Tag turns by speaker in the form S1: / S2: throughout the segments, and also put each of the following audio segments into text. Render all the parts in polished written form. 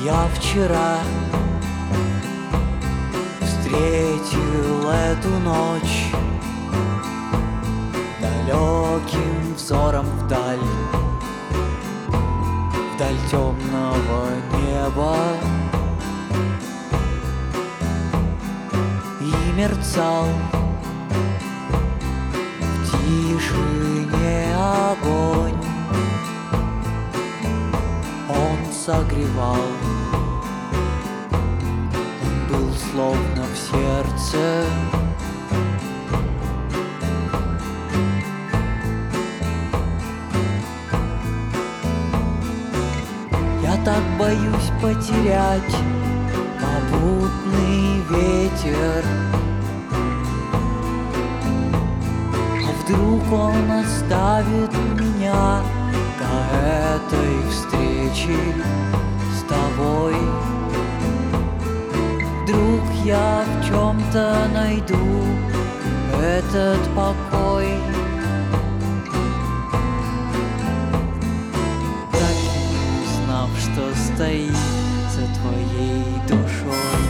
S1: Я вчера встретил эту ночь далеким взором вдаль темного неба, и мерцал в тишине огонь. Он согревал, он был словно в сердце. Я так боюсь потерять попутный ветер. А вдруг он оставит меня до этой встречи с тобой? Вдруг я в чем-то найду этот покой? Что стоит за твоей душой.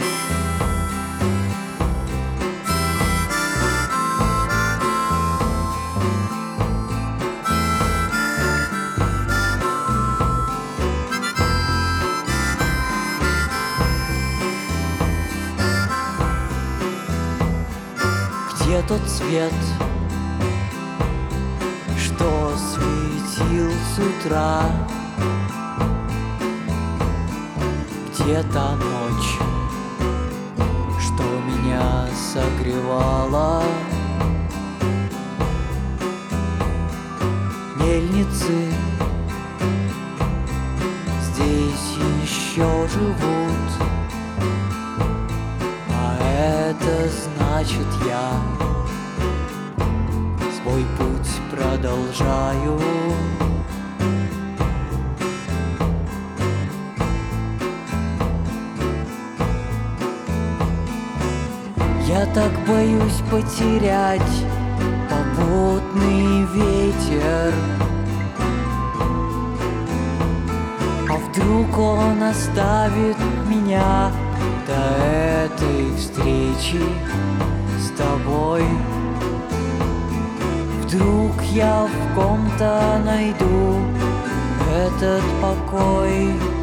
S1: Где тот свет, что светил с утра? Где та ночь, что меня согревала? Мельницы здесь еще живут, а это значит, я свой путь продолжаю. Я так боюсь потерять попутный ветер. А вдруг он оставит меня до этой встречи с тобой? Вдруг я в ком-то найду этот покой?